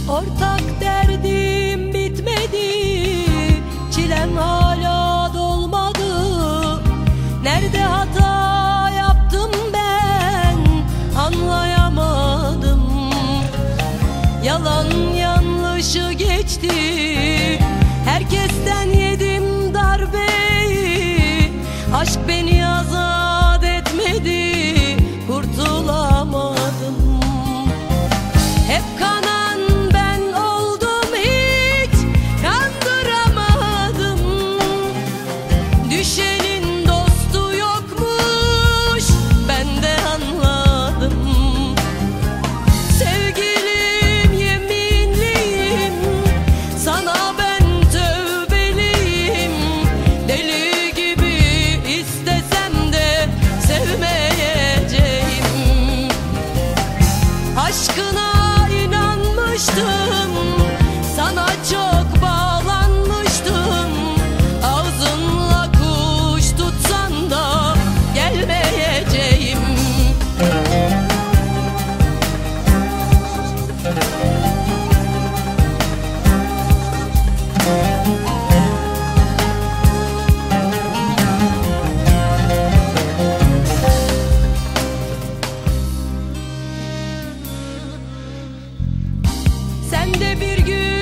Ortak derdim bitmedi, çilem hala dolmadı. Nerede hata yaptım ben anlayamadım. Yalan yanlışı geçti, herkesten yedim darbeyi. Aşk beni azat etmedi, kurtulamadım. Hep kanan ben oldum, hiç kandıramadım. Düşenin dostu yokmuş, ben de anladım. Sevgilim yeminliyim, sana ben tövbeliyim. Deli gibi istesem de sevmeyeceğim. Aşkına inanmıştım, sana çok bağlanmıştım. Ağzınla kuş tutsan da gelmeyeceğim. Sen de bir gün